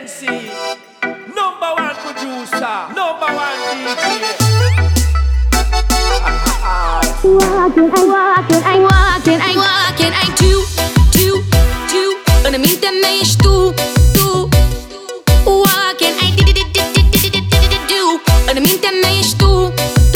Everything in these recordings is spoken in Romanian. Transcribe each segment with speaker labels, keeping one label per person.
Speaker 1: MC, number one producer, number one DJ.
Speaker 2: What can I do? În mintea mea ești tu. What can I do? În mintea mea ești tu.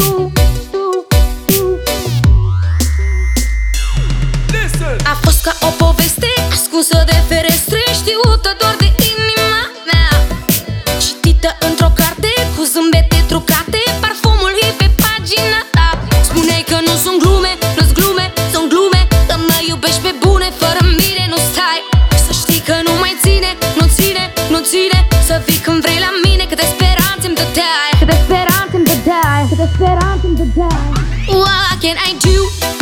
Speaker 2: A fost ca o poveste ascunsă de ferestre, știută doar de inima mea, citită într-o carte cu zâmbete trucate, parfumul e pe pagina ta. Spuneai că nu sunt glume, nu-s glume, sunt glume, că mă iubești pe bune, fără mine nu stai. Să știi că nu mai ține, nu ține să vii când vrei la mine, câte speranțe îmi dădeai. What can I do?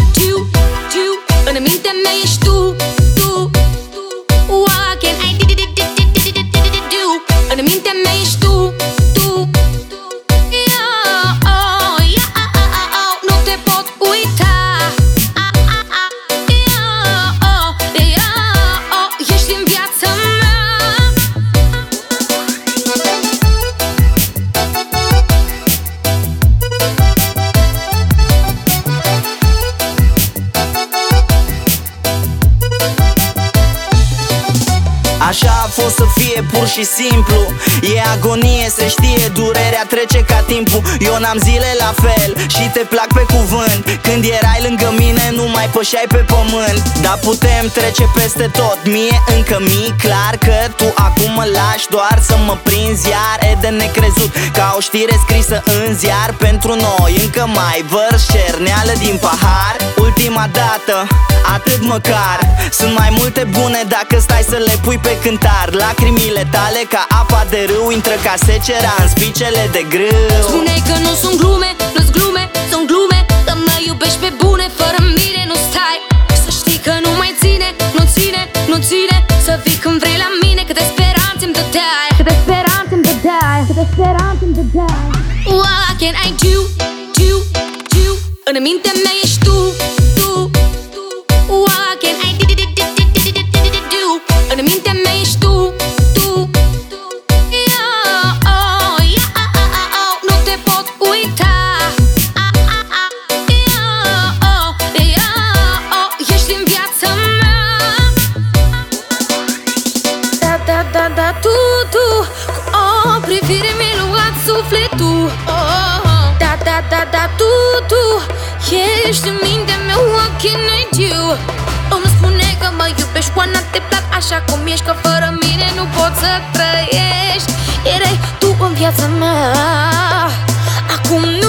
Speaker 2: În mintea mea ești tu. What can I do? În mintea mea ești tu. Nu te pot uita. Ești în viața mea.
Speaker 3: Așa a fost să fie pur și simplu. E agonie, se știe, durerea trece ca timpul. Eu n-am zile la fel și te plac pe cuvânt. Când erai lângă mine nu mai pășeai pe pământ. Dar putem trece peste tot, mie încă mi-e clar că tu acum mă lași doar să mă prinzi iar. E de necrezut, ca o știre scrisă în ziar. Pentru noi încă mai vărs cerneală din pahar. Ultima dată, atât măcar. Sunt mai multe bune dacă stai să le pui pe cântar. Lacrimile tale ca apa de râu intră ca secera în spicele de grâu.
Speaker 2: Spuneai că nu sunt glume, nu-s glume, sunt glume, că mă iubești pe bune, fără mine nu stai. Să știi că nu mai ține, nu ține să vii când vrei la mine, câte speranțe îmi dădeai. What can I do? În mintea mea ești tu. What can I do? În mintea mea ești tu. Nu te pot uita. Ești în viața mea. Da, tu cu o privire mi-ai luat sufletul. Da, tu ești în mintea mea. What can I do? Îmi spune că mă iubești cu te plac așa cum ești, că fără mine nu poți să trăiești. Erai tu în viața mea, acum nu